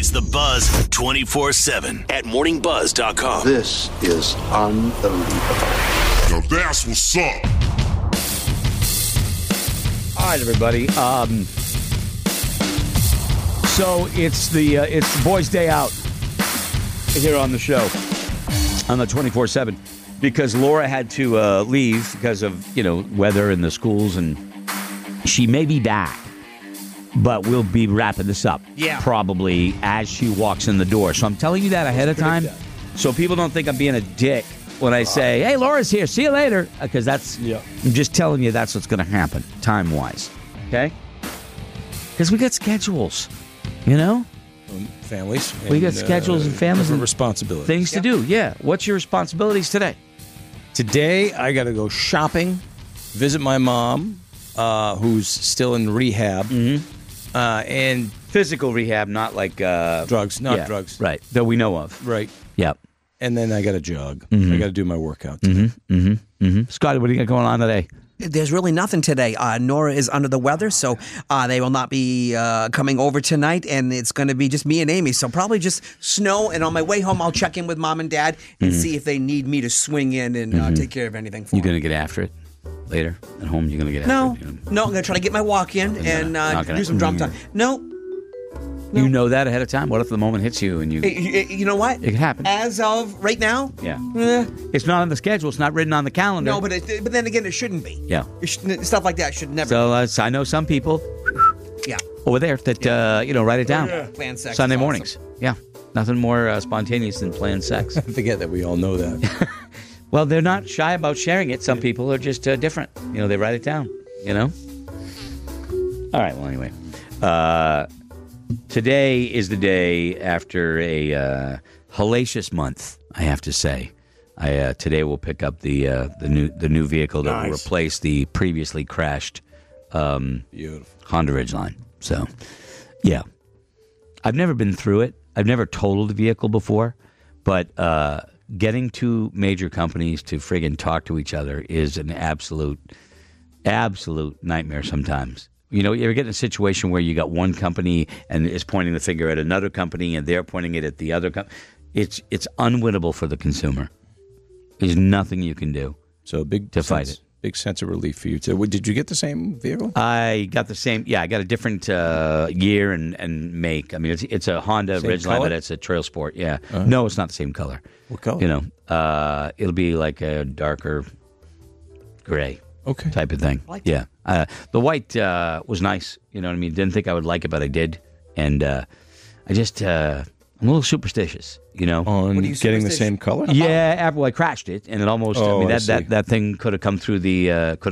It's The Buzz 24/7 at morningbuzz.com. This is unbelievable. Now that's what's up. All right, everybody. So it's the boys' day out here on the show on the 24/7 because Laura had to leave because of weather and the schools, and she may be back, but we'll be wrapping this up probably as she walks in the door. So I'm telling you that ahead of time, so people don't think I'm being a dick when I say, "Hey, Laura's here. See you later," because I'm just telling you that's what's going to happen time-wise. Okay? Because we got schedules, Families. We got schedules and families and responsibilities. Things to do, yeah. What's your responsibilities today? Today, I got to go shopping, visit my mom, who's still in rehab. And physical rehab, not like... drugs, drugs. Right, that we know of. Right. Yep. And then I got to jog. I got to do my workout today. Scotty, what do you got going on today? There's really nothing today. Nora is under the weather, so they will not be coming over tonight, and it's going to be just me and Amy. So probably just snow, and on my way home, I'll check in with Mom and Dad and see if they need me to swing in and take care of anything for You them. going to get after it later at home? You're going to get No, after it? no, I'm going to try to get my walk in and do some drum time. No. You know that ahead of time? What if the moment hits you and you... You know what? It could happen. As of right now? Yeah. It's not on the schedule. It's not written on the calendar. No, but then again, it shouldn't be. Yeah. Stuff like that should never So I know some people over there that, write it down. Planned sex Sunday is mornings. awesome. Yeah. Nothing more spontaneous than planned sex. I forget that we all know that. Well, they're not shy about sharing it. Some people are just different. They write it down, All right, well, anyway. Today is the day after a hellacious month, I have to say. Today we'll pick up the new vehicle that will replace the previously crashed Honda Ridgeline. So, yeah. I've never been through it. I've never totaled a vehicle before, but getting two major companies to friggin' talk to each other is an absolute nightmare sometimes. You ever get in a situation where you got one company and is pointing the finger at another company and they're pointing it at the other company? It's unwinnable for the consumer. There's nothing you can do to fight it. Big sense of relief for you, too. Did you get the same vehicle? I got the same. Yeah, I got a different year and make. I mean, it's a Honda Ridgeline, but it's a Trail Sport. Yeah. No, it's not the same color. What color? It'll be like a darker gray. Okay. Type of thing. Yeah. The white was nice. You know what I mean? Didn't think I would like it, but I did. And I just, I'm a little superstitious, On getting the same color? Yeah. I crashed it, and it almost. That thing could have come through the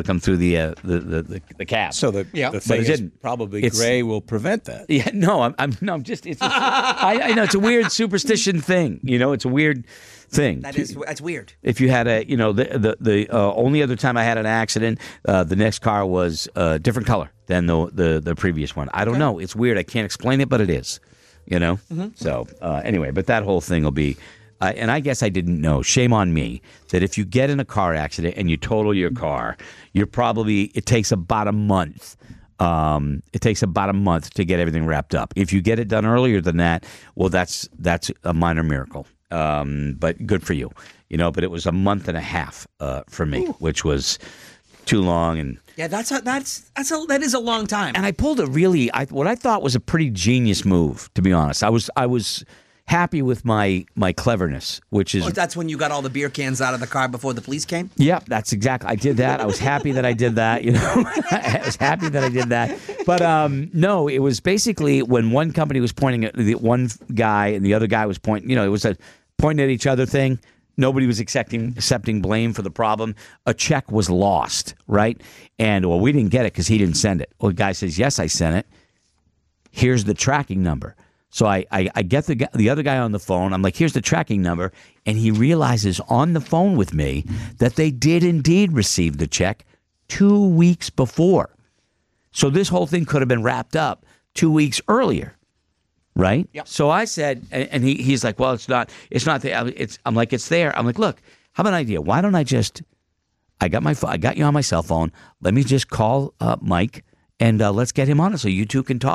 cab. So the thing is probably gray will prevent that. Yeah. No. I'm just. It's just I know it's a weird superstition thing. It's a weird thing. That's weird. If you had the only other time I had an accident, the next car was a different color than the previous one. I don't know. It's weird. I can't explain it, but it is. So anyway, but that whole thing will be, and I guess I didn't know. Shame on me that if you get in a car accident and you total your car, it takes about a month. It takes about a month to get everything wrapped up. If you get it done earlier than that, well, that's a minor miracle. But good for you, but it was a month and a half, for me, which was too long. And yeah, that is a long time. And I pulled what I thought was a pretty genius move, to be honest. I was happy with my cleverness, which is... that's when you got all the beer cans out of the car before the police came? Yep, that's exactly... I did that. I was happy that I did that, I was happy that I did that. But no, it was basically when one company was pointing at the one guy and the other guy was pointing... it was a pointing at each other thing. Nobody was accepting blame for the problem. A check was lost, right? And, we didn't get it because he didn't send it. Well, the guy says, yes, I sent it. Here's the tracking number. So I get the other guy on the phone. I'm like, here's the tracking number. And he realizes on the phone with me that they did indeed receive the check 2 weeks before. So this whole thing could have been wrapped up 2 weeks earlier. Right? Yep. So I said, and he's like, well, it's not there. I'm like, it's there. I'm like, look, how about an idea? Why don't I got you on my cell phone. Let me just call Mike and let's get him on it so you two can talk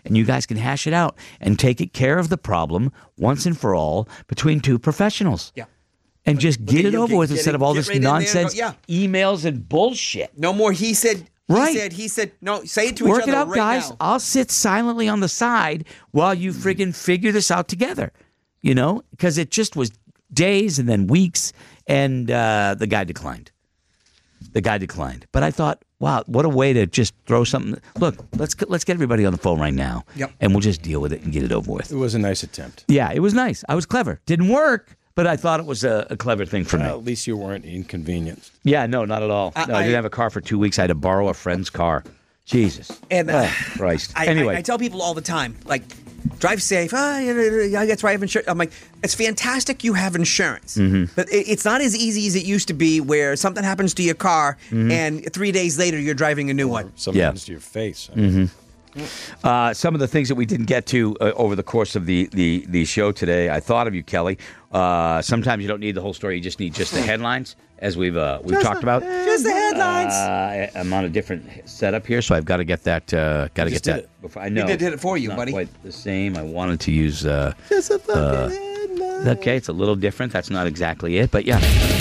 and you guys can hash it out and take care of the problem once and for all between two professionals. Yeah. And just get it over with instead of all this right in there and nonsense, go, emails and bullshit. No more he said, Right. he said. No, say it to Work each other it out, right guys. now. I'll sit silently on the side while you friggin' figure this out together. You know? Because it just was days and then weeks, and the guy declined. But I thought, wow, what a way to just throw something. Look, let's get everybody on the phone right now, Yep. and we'll just deal with it and get it over with. It was a nice attempt. Yeah, it was nice. I was clever. Didn't work, but I thought it was a clever thing for me. Well, at least you weren't inconvenienced. Yeah, no, not at all. No, I didn't have a car for 2 weeks. I had to borrow a friend's car. Jesus. And oh, Christ. Anyway. I tell people all the time, like, drive safe. That's why I have insurance. I'm like, it's fantastic you have insurance, but it's not as easy as it used to be, where something happens to your car and 3 days later you're driving a new one. Something happens to your face. I mean, Some of the things that we didn't get to over the course of the show today, I thought of you, Kelly. Sometimes you don't need the whole story; you just need just the headlines, as we've talked about. Just the headlines. I'm on a different setup here, so I've got to get that. Got to get that. Before I know We did it for you, not buddy. Quite the same. I wanted to use. Just a fucking headline. Okay, it's a little different. That's not exactly it, but yeah.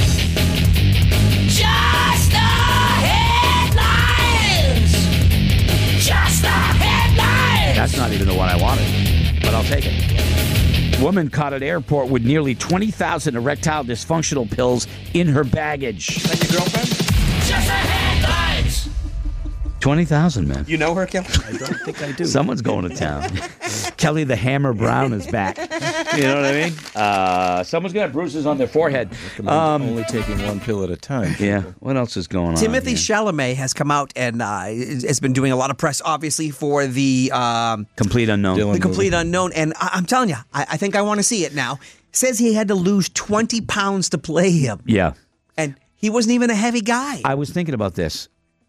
Just the headlines. Just the headlines. That's not even the one I wanted, but I'll take it. Woman caught at airport with nearly 20,000 erectile dysfunctional pills in her baggage. Like your girlfriend? Just the headlines. 20,000, man. You know her, Kelly? I don't think I do. Someone's going to town. Kelly the Hammer Brown is back. You know what I mean? Someone's got bruises on their forehead. Only taking one pill at a time. Yeah. What else is going on? Timothy here? Chalamet has come out and has been doing a lot of press, obviously, for the Complete Unknown. Dylan. Complete Unknown. And I'm telling you, I think I want to see it now. Says he had to lose 20 pounds to play him. Yeah. And he wasn't even a heavy guy. I was thinking about this.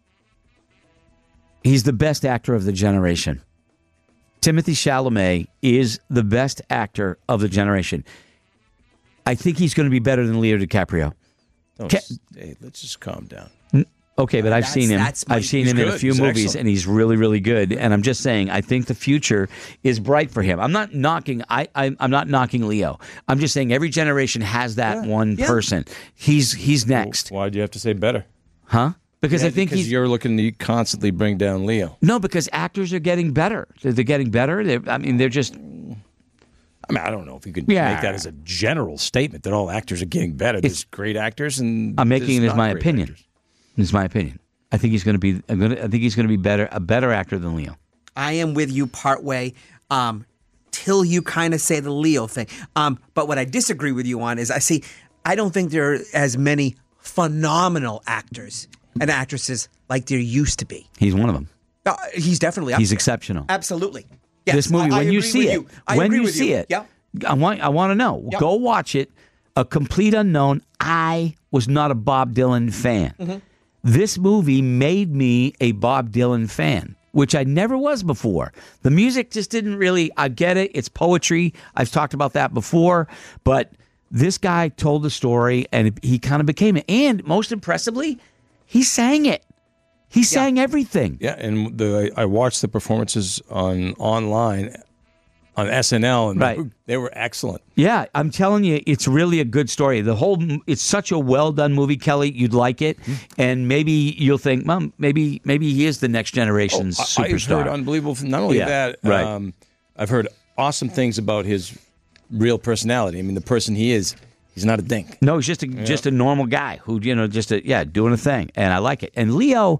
He's the best actor of the generation. Timothy Chalamet is the best actor of the generation. I think he's going to be better than Leo DiCaprio. Hey, let's just calm down. Okay, but I've seen him. I've seen him in a good. few He's movies, excellent. and he's really, really good. And I'm just saying, I think the future is bright for him. I'm not knocking. I'm not knocking Leo. I'm just saying every generation has that one person. He's next, Why do you have to say better? huh? Because I think because he's you're looking to constantly bring down Leo. no. Because actors are getting better. They're getting better. They're just. I mean, I don't know if you could Yeah. make that as a general statement that all actors are getting better. There's great actors, and I'm making it there's as not my great opinion. actors. It's my opinion. I think he's going to be. I think he's going to be a better actor than Leo. I am with you partway till you kind of say the Leo thing. But what I disagree with you on is I don't think there are as many phenomenal actors and actresses like there used to be. He's one of them. He's definitely up He's there. exceptional. Absolutely. Yes, This movie, I when you agree see with it, you. I when agree you with see you. it, Yeah. I want to know. Yep. Go watch it. A Complete Unknown. I was not a Bob Dylan fan. Mm-hmm. This movie made me a Bob Dylan fan, which I never was before. The music just didn't really. I get it. It's poetry. I've talked about that before, but this guy told the story, and he kind of became it. And most impressively, he sang it. He sang everything. Yeah, and I watched the performances online on SNL, and Right. they were excellent. Yeah, I'm telling you, it's really a good story. It's such a well done movie, Kelly. You'd like it, and maybe you'll think, Mom, maybe he is the next generation's I've superstar. heard unbelievable. Not only Yeah, that, right. I've heard awesome things about his real personality. I mean, the person he is, he's not a dink. No, he's just a normal guy who doing a thing, and I like it. And Leo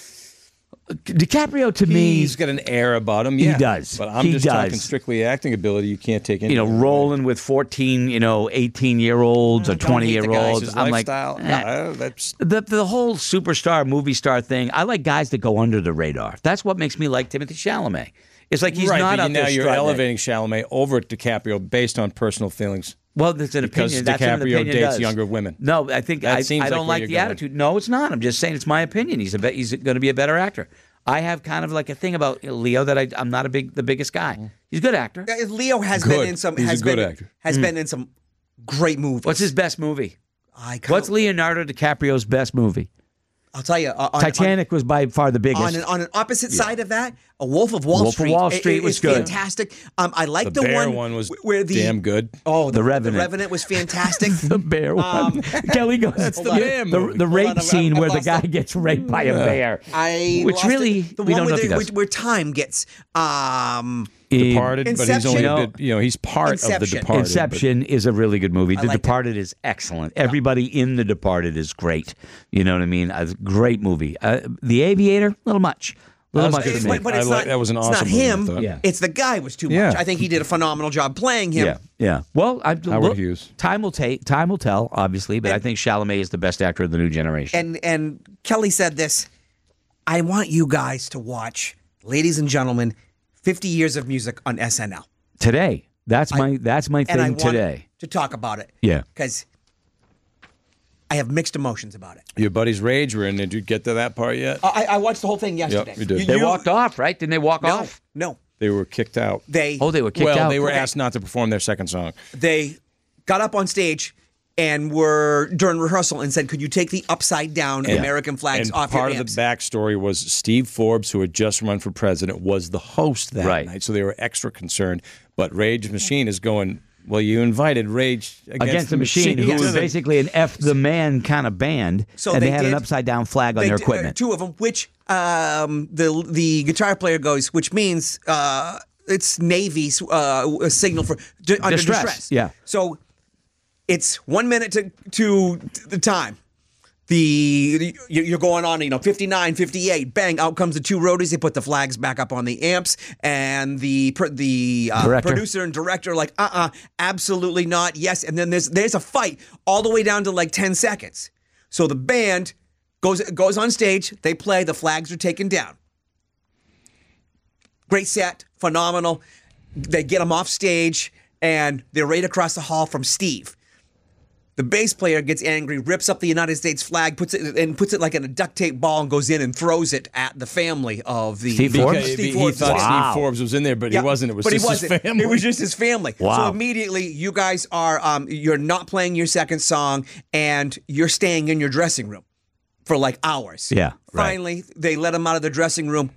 DiCaprio to me, He's got an air about him. Yeah, does. But I'm He just does. talking strictly acting ability. You can't take any. rolling with 14, 18-year-olds or Don't hate the guys. 20-year-olds. His I'm lifestyle. like, eh. No, that's The whole superstar, movie star thing, I like guys that go under the radar. That's what makes me like Timothy Chalamet. It's like he's right. not But out there now you're strutting it. elevating Chalamet over DiCaprio based on personal feelings. Well, that's an Because opinion. That's what an DiCaprio opinion dates does. younger women. No, I think That I seems don't like where like you're the going. attitude. No, it's not. I'm just saying it's my opinion. He's going to be a better actor. I have kind of like a thing about Leo that I'm not the biggest guy. He's a good actor. Leo has Good. been in some. He's has a good been, actor. Has been in some great movies. What's his best movie? I can't- What's Leonardo DiCaprio's best movie? I'll tell you, Titanic was by far the biggest. on an opposite side of that, A Wolf of Wall Wolf of Street. Wall Street was is good. fantastic. I like The the bear one one was where the damn good. Oh, The Revenant. The Revenant was fantastic. The bear one. Kelly goes. That's the bear movie. The rape Hold on, scene I've where the lost guy it. gets raped by a bear. Which Which really, the we one don't know where, if he does. where time gets Departed, but he's only Inception. he's part of the Inception. Departed. Inception is a really good movie. The like it. Departed is excellent. Everybody in The Departed is great. You know what I mean? A great movie. The Aviator, a little much. Little much That for me. But it's not. that was an it's awesome not movie, I him. thought. Yeah. It's the guy was too Yeah. much. I think he did a phenomenal job playing him. Yeah. Well, Howard Hughes. Time will tell, obviously, but I think Chalamet is the best actor of the new generation. And Kelly said this. I want you guys to watch, ladies and gentlemen, 50 Years of Music on SNL. Today, that's my And I thing want today. to talk about it. Yeah. Because I have mixed emotions about it. Your buddies Rage were in. Did you get to that part yet? I watched the whole thing yesterday. you did. They walked off, right? Didn't they walk No, off? no. They were kicked out. They They were kicked out. They were Okay. asked not to perform their second song. they got up on stage and were during rehearsal and said, "Could you take the upside down American flags And off part your of amps?" the backstory was Steve Forbes, who had just run for president, was the host that Right. night, so they were extra concerned. But Rage Machine is going, well, you invited Rage Against the Machine, who Yes. was basically an F the Man kind of band, So and they they had an did- upside down flag on They their did, equipment. two of them, which the guitar player goes, which means it's Navy's a signal for under Distress, distress. yeah. So it's 1 minute to the time. You're going on, 59, 58, bang, out comes the two roadies. They put the flags back up on the amps, and the Director. producer and director are like, absolutely not, yes. And then there's a fight all the way down to like 10 seconds. So the band goes on stage, they play, the flags are taken down. Great set, phenomenal. They get them off stage, and they're right across the hall from Steve. The bass player gets angry, rips up the United States flag, puts it like in a duct tape ball, and goes in and throws it at the family of the Steve Forbes? Because Steve he Forbes. thought Wow. Steve Forbes was in there, but Yeah, he wasn't. It was but just he his wasn't. family. It was just his family. Wow. So immediately, you guys are you're not playing your second song, and you're staying in your dressing room for like hours. Yeah, right. Finally, they let them out of the dressing room,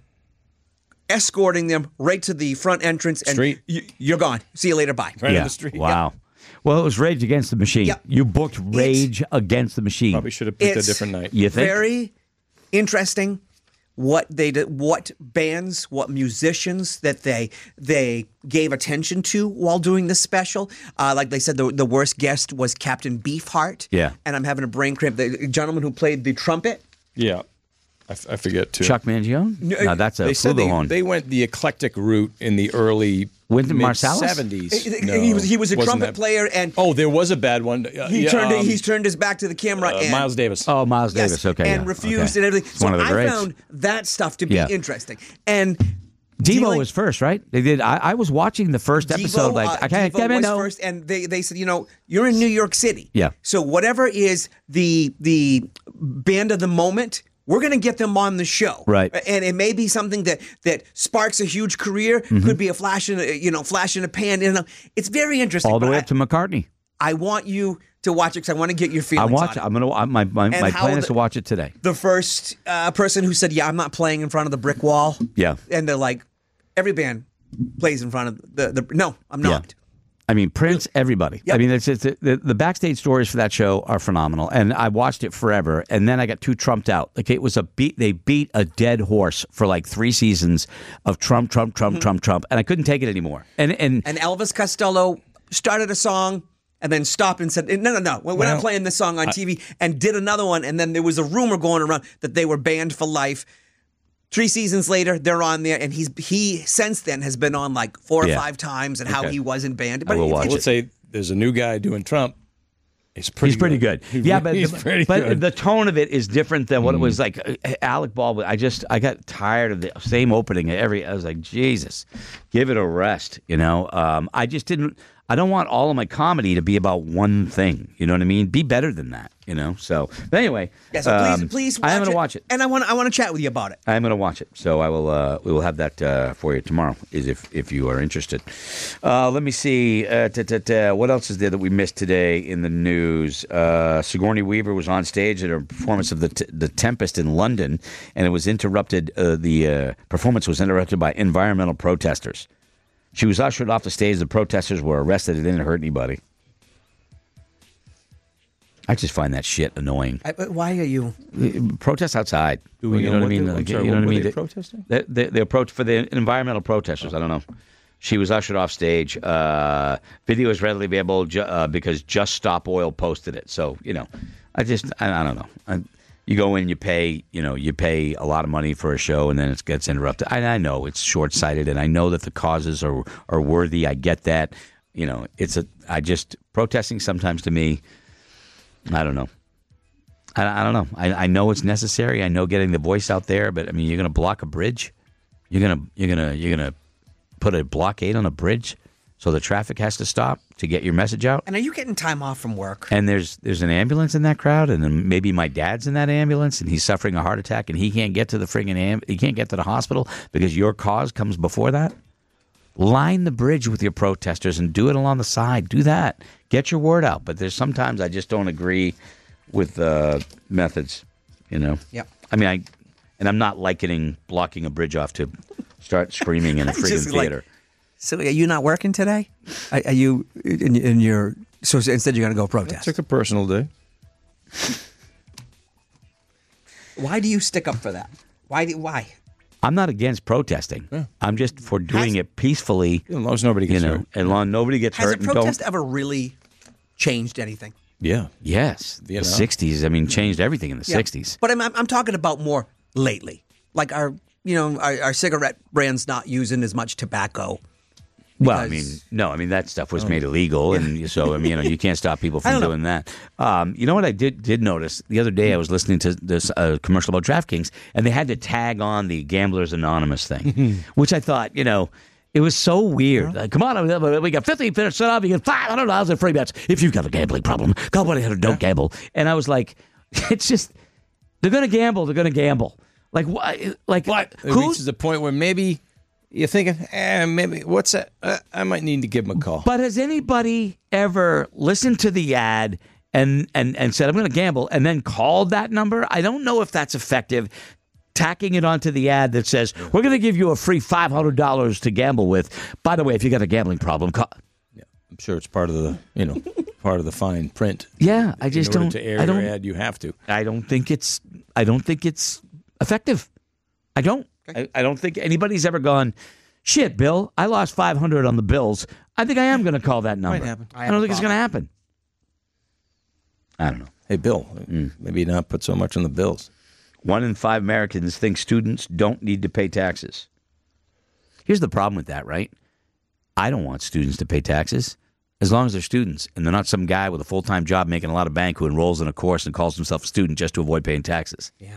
escorting them right to the front entrance, and Street. you're gone. See you later. Bye. Right yeah. on the street. Wow. Well, it was Rage Against the Machine. Yep. You booked Rage Against the Machine. Probably should have picked a It's different night. You think? Very interesting what they did, what bands, what musicians that they gave attention to while doing this special. Like they said, the worst guest was Captain Beefheart. Yeah. And I'm having a brain cramp. The gentleman who played the trumpet. Yeah, I forget too. Chuck Mangione? No, that's a They said flugelhorn. they went the eclectic route in the early Wynton Marsalis? 70s. He was a Wasn't trumpet that- player, and Oh, there was a bad one. he turned his back to the camera. And, Miles Davis. Oh, Miles yes, Davis. Okay. and yeah, refused okay. and everything. It's So one of the I greats. found that stuff to be Yeah. interesting. And Devo dealing- was first, right? They did. I was watching the first episode. Devo, I can't Devo get was in. first, and they said, you're in New York City. Yeah. So whatever is the band of the moment, we're going to get them on the show. Right. And it may be something that sparks a huge career. Could be a flash in a pan. It's very interesting. all the but way up to McCartney. I want you to watch it because I want to get your feelings. I watch. on it. I'm gonna. My how plan is the- to watch it today. The first person who said, "Yeah, I'm not playing in front of the brick wall." Yeah. And they're like, every band plays in front of the. No, I'm not. I mean, Prince, everybody. Yep. I mean, it's the backstage stories for that show are phenomenal, and I watched it forever. And then I got too trumped out. Like it was they beat a dead horse for like 3 seasons of Trump, and I couldn't take it anymore. And And Elvis Costello started a song and then stopped and said, no, we're not playing this song on TV, and did another one. And then there was a rumor going around that they were banned for life. 3 seasons later, they're on there, and he since then has been on like 4 or 5 times, and how he wasn't banned. But will it's watch I would interesting. say there's a new guy doing Trump. He's pretty good. Yeah, but he's pretty but good. the tone of it is different than what it was like. Alec Baldwin. I got tired of the same opening. I was like, Jesus, give it a rest. I just didn't. I don't want all of my comedy to be about one thing. You know what I mean? Be better than that. You know, so but anyway, Yeah, so please watch I am going it. to watch it. And I want to chat with you about it. I am going to watch it, so I will. We will have that for you tomorrow, if you are interested. Let me see. What else is there that we missed today in the news? Sigourney Weaver was on stage at a performance of the Tempest in London, and it was interrupted. The performance was interrupted by environmental protesters. She was ushered off the stage. The protesters were arrested. It didn't hurt anybody. I just find that shit annoying. Why are you? Protest outside. Do we you know know what I what mean? they- I'm Like, sorry, you know what what I were mean? they protesting? The approach for the environmental protesters. I don't know. She was ushered off stage. Video is readily available because Just Stop Oil posted it. So I don't know. You go in, you pay a lot of money for a show, and then it gets interrupted. I know it's short-sighted, and I know that the causes are worthy. I get that. Protesting sometimes to me. I don't know. I don't know. I know it's necessary. I know getting the voice out there, but I mean, you're going to block a bridge. You're gonna put a blockade on a bridge so the traffic has to stop to get your message out. And are you getting time off from work? And there's an ambulance in that crowd, and then maybe my dad's in that ambulance, and he's suffering a heart attack, and he can't get to the he can't get to the hospital because your cause comes before that. Line the bridge with your protesters and do it along the side. Do that. Get your word out. But there's sometimes I just don't agree with methods, Yep. I mean, I'm not likening blocking a bridge off to start screaming in a friggin' Just like- theater. So are you not working today? Are you in your? So instead you're going to go protest. Took a personal day. Why do you stick up for that? Why? I'm not against protesting. Yeah. I'm just for doing it peacefully. As long as nobody gets hurt. As long as nobody gets Has hurt a and protest don't. ever really changed anything? Yeah. Yes, the Vietnam. 60s. I mean, changed everything in the Yeah. 60s. But I'm talking about more lately. Like our cigarette brands not using as much tobacco. Well, I Because- mean, that stuff was made illegal, and so I mean, you can't stop people from don't know. doing that. You know what I did notice the other day? I was listening to this commercial about DraftKings, and they had to tag on the Gamblers Anonymous thing, which I thought, it was so weird. Like, come on, we got 50% off. You get $500 in free bets if you've got a gambling problem. Call 1-800-DON'T gamble. And I was like, it's just they're going to gamble. They're going to gamble. Like what? Like It reaches a point where maybe you're thinking, maybe what's that? I might need to give him a call. But has anybody ever listened to the ad and said, I'm going to gamble, and then called that number? I don't know if that's effective. Tacking it onto the ad that says, we're going to give you a free $500 to gamble with. By the way, if you got a gambling problem, call. Yeah, I'm sure it's part of the part of the fine print. Yeah, I just In order don't. to air I don't. your ad, you have to. I don't think it's effective. I don't. I don't think anybody's ever gone, shit, Bill, I lost $500 on the Bills. I think I am going to call that number. Might happen. I don't think it's going to happen. I don't know. Hey, Bill, maybe not put so much on the bills. 1 in 5 Americans think students don't need to pay taxes. Here's the problem with that, right? I don't want students to pay taxes as long as they're students and they're not some guy with a full-time job making a lot of bank who enrolls in a course and calls himself a student just to avoid paying taxes. Yeah.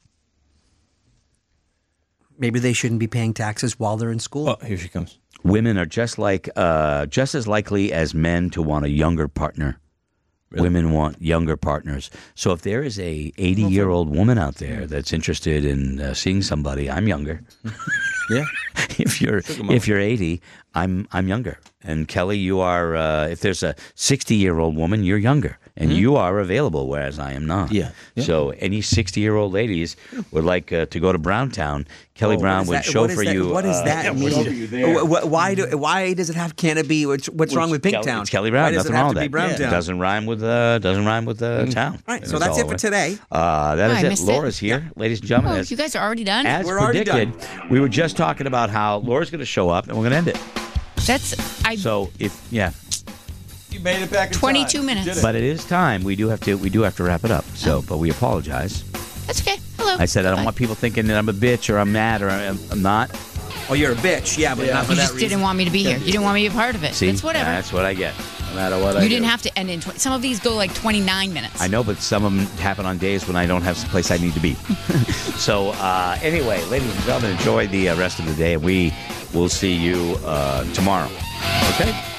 Maybe they shouldn't be paying taxes while they're in school. Oh, here she comes. Women are just as likely as men to want a younger partner. Really? Women want younger partners. So if there is a 80-year-old woman out there that's interested in seeing somebody, I'm younger. Yeah. If you're 80, I'm younger. And Kelly, you are. If there's a 60-year-old woman, you're younger, and you are available, whereas I am not. Yeah. So any 60-year-old ladies would like to go to Browntown. Kelly Brown would chauffeur you. What does that mean? Why does it have? Can it be? What's wrong with Pinktown? It's Kelly Brown. Why does Nothing it have wrong to with be that. Browntown? It doesn't rhyme with town. All right, so And that's all it for the way. today. That I is it. missed it. Laura's here, ladies and gentlemen. Oh, as you guys are already done? as We're already predicted, we were just talking about how Laura's going to show up, and we're going to end it. So You made it back in 22 time. minutes. You did it. but it is time. We do have to wrap it up. So, but we apologize. That's okay. Hello. I said I don't Bye. want people thinking that I'm a bitch or I'm mad or I'm not. Oh, you're a bitch. Yeah, but not for You that just reason. didn't want me to be here. You didn't want me to be a part of it. See, It's whatever. That's what I get. No matter what I You didn't do. have to end in 20. Some of these go like 29 minutes. I know, but some of them happen on days when I don't have some place I need to be. So anyway, ladies and gentlemen, enjoy the rest of the day. We will see you tomorrow. Okay?